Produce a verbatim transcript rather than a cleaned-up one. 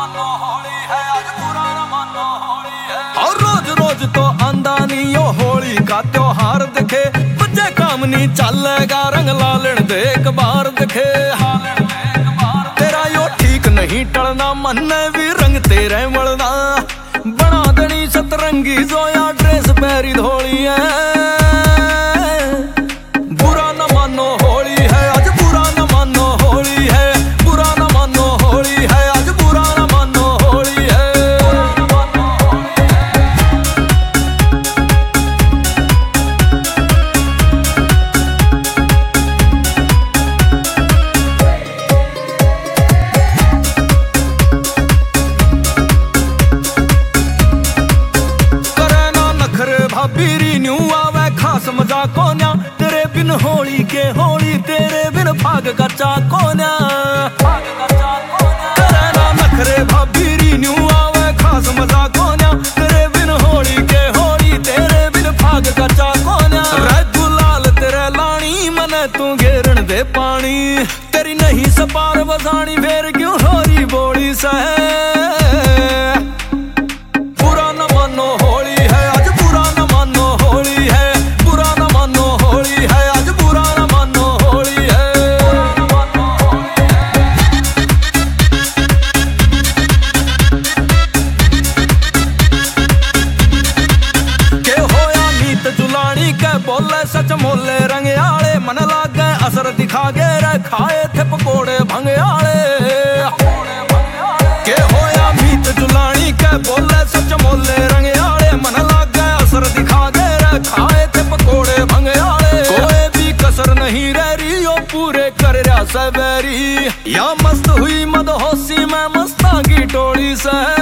मानो होली है, आज बुरा न मानो होली है। और रोज रोज तो आंदा नहीं यो होली का त्योहार दिखे, बच्चे काम नहीं चलेगा रंग लालन दे एक बार दिखे। तेरा यो ठीक नहीं टलना, मन ने भी रंग तेरे मलना, बना दनी सतरंगी जो या ड्रेस पैरी धोली है। बुरा न मानो होली है, आज बुरा न मानो होली है, बुरा न मानो होली है, आज बुरा न मानो होली है। भाभी न्यू आवे खास मजा कोन्या, तेरे बिन होली के होली, तेरे बिन भाग का चा कोन्या। करे ना नखरे भाभी न्यू आवे खास मजा कोन्या, तेरे बिन होली के होली, तेरे बिन भाग का चा कोन्या। रे गुलाल तेरे लानी मने तू घेरन दे पानी, तेरी नहीं सपार बजानी फेर क्यों होरी बोली सह। बुरा न मानो होली है, आज बुरा न मानो होली है, बुरा न मानो होली है, आज बुरा न मानो होली है। के होया नीत जुलानी के बोले सच मोले रंग आले, मन लागे असर दिखा गे रे खाए थे पकोड़े भंग आले। के होया मीत जुलानी के बोले सच मोले रंग आले, मन लागे असर दिखा गे रे खाए थे पकोड़े भंग आले। कोई भी कसर नहीं रह रही यो पूरे कर रहा सबेरी, या मस्त हुई मदहोशी में मस्ता की टोली से।